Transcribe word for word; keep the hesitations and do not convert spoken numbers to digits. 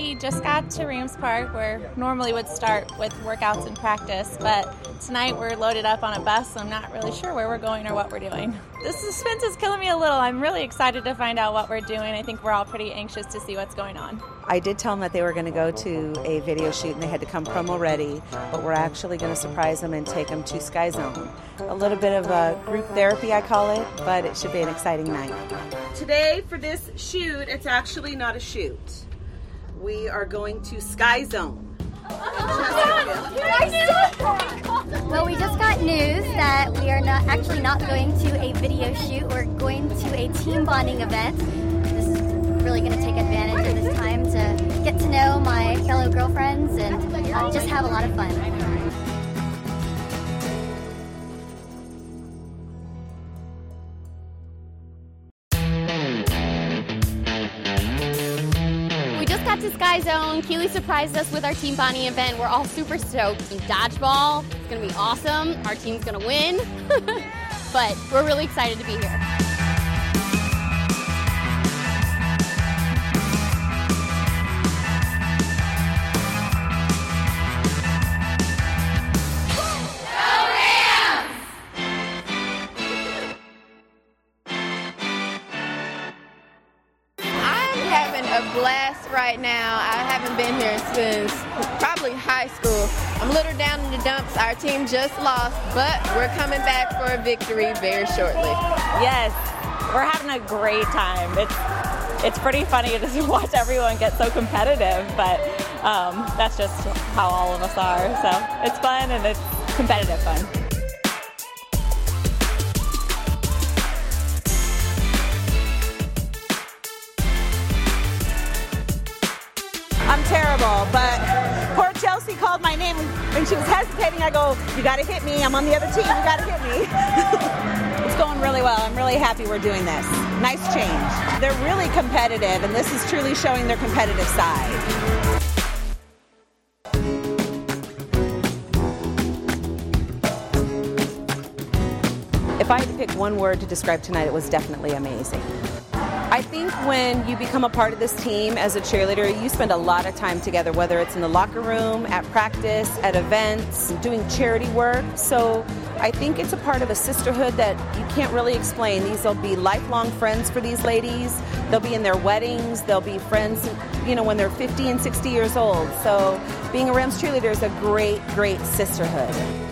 We just got to Rams Park, where normally would start with workouts and practice, but tonight we're loaded up on a bus, so I'm not really sure where we're going or what we're doing. The suspense is killing me a little. I'm really excited to find out what we're doing. I think we're all pretty anxious to see what's going on. I did tell them that they were going to go to a video shoot and they had to come promo ready, but we're actually going to surprise them and take them to Sky Zone. A little bit of a group therapy, I call it, but it should be an exciting night. Today for this shoot, it's actually not a shoot. We are going to Sky Zone. Well, we just got news that we are not actually not going to a video shoot. We're going to a team bonding event. This is really going to take advantage of this time to get to know my fellow girlfriends and uh, just have a lot of fun. To Sky Zone. Keely surprised us with our team bonding event. We're all super stoked. Some dodgeball. It's going to be awesome. Our team's going to win. But we're really excited to be here. A blast right now. I haven't been here since probably high school. I'm a little down in the dumps. Our team just lost, but we're coming back for a victory very shortly. Yes, we're having a great time. It's it's pretty funny to watch everyone get so competitive, but um, that's just how all of us are. So it's fun and it's competitive fun. I'm terrible, but poor Chelsea called my name when she was hesitating. I go, you got to hit me. I'm on the other team. You got to hit me. It's going really well. I'm really happy we're doing this. Nice change. They're really competitive, and this is truly showing their competitive side. If I had to pick one word to describe tonight, it was definitely amazing. I think when you become a part of this team as a cheerleader, you spend a lot of time together, whether it's in the locker room, at practice, at events, doing charity work. So I think it's a part of a sisterhood that you can't really explain. These will be lifelong friends for these ladies. They'll be in their weddings. They'll be friends, you know, when they're fifty and sixty years old. So being a Rams cheerleader is a great, great sisterhood.